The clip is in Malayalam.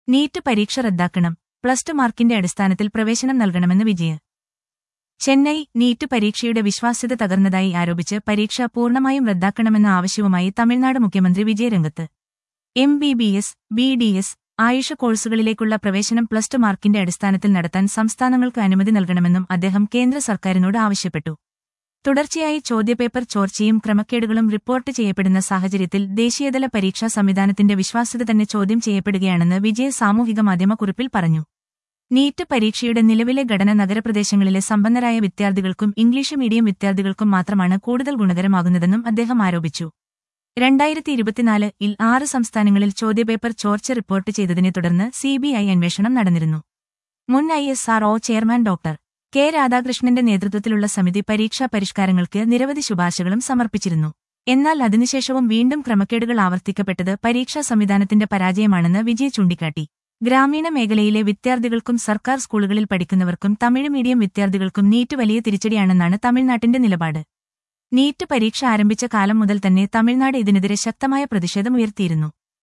നീറ്റ് പരീക്ഷ റദ്ദാക്കണം. +2 മാർക്കിന്റെ അടിസ്ഥാനത്തിൽ പ്രവേശനം നൽകണമെന്ന് വിജയ്. ചെന്നൈ നീറ്റ് പരീക്ഷയുടെ വിശ്വാസ്യത തകർന്നതായി ആരോപിച്ച് പരീക്ഷ പൂർണ്ണമായും റദ്ദാക്കണമെന്ന ആവശ്യവുമായി തമിഴ്നാട് മുഖ്യമന്ത്രി വിജയ് രംഗത്ത്. MBBS, BDS, ആയുഷ കോഴ്സുകളിലേക്കുള്ള പ്രവേശനം +2 മാർക്കിന്റെ അടിസ്ഥാനത്തിൽ നടത്താൻ സംസ്ഥാനങ്ങൾക്ക് അനുമതി നൽകണമെന്നും അദ്ദേഹം കേന്ദ്ര സർക്കാരിനോട് ആവശ്യപ്പെട്ടു. തുടർച്ചയായി ചോദ്യപേപ്പർ ചോർച്ചയും ക്രമക്കേടുകളും റിപ്പോർട്ട് ചെയ്യപ്പെടുന്ന സാഹചര്യത്തിൽ ദേശീയതല പരീക്ഷാ സംവിധാനത്തിന്റെ വിശ്വാസ്യത തന്നെ ചോദ്യം ചെയ്യപ്പെടുകയാണെന്ന് വിജയ് സാമൂഹിക മാധ്യമ കുറിപ്പിൽ പറഞ്ഞു. നീറ്റ് പരീക്ഷയുടെ നിലവിലെ ഘടന നഗരപ്രദേശങ്ങളിലെ സമ്പന്നരായ വിദ്യാർത്ഥികൾക്കും ഇംഗ്ലീഷ് മീഡിയം വിദ്യാർത്ഥികൾക്കും മാത്രമാണ് കൂടുതൽ ഗുണകരമാകുന്നതെന്നും അദ്ദേഹം ആരോപിച്ചു. 2024-ൽ 6 സംസ്ഥാനങ്ങളിൽ ചോദ്യപേപ്പർ ചോർച്ച റിപ്പോർട്ട് ചെയ്തതിനെ തുടർന്ന് CBI അന്വേഷണം നടന്നിരുന്നു. മുൻ ISRO ചെയർമാൻ ഡോക്ടർ കെ രാധാകൃഷ്ണന്റെ നേതൃത്വത്തിലുള്ള സമിതി പരീക്ഷാ പരിഷ്കാരങ്ങൾക്ക് നിരവധി ശുപാർശകളും സമർപ്പിച്ചിരുന്നു. എന്നാൽ അതിനുശേഷവും വീണ്ടും ക്രമക്കേടുകൾ ആവർത്തിക്കപ്പെട്ടത് പരീക്ഷാ സംവിധാനത്തിന്റെ പരാജയമാണെന്ന് വിജയ് ചൂണ്ടിക്കാട്ടി. ഗ്രാമീണ മേഖലയിലെ വിദ്യാർത്ഥികൾക്കും സർക്കാർ സ്കൂളുകളിൽ പഠിക്കുന്നവർക്കും തമിഴ് മീഡിയം വിദ്യാർത്ഥികൾക്കും നീറ്റ് വലിയ തിരിച്ചടിയാണെന്നാണ് തമിഴ്നാട്ടിന്റെ നിലപാട്. നീറ്റ് പരീക്ഷ ആരംഭിച്ച കാലം മുതൽ തന്നെ തമിഴ്നാട് ഇതിനെതിരെ ശക്തമായ പ്രതിഷേധമുയർത്തിയിരുന്നു.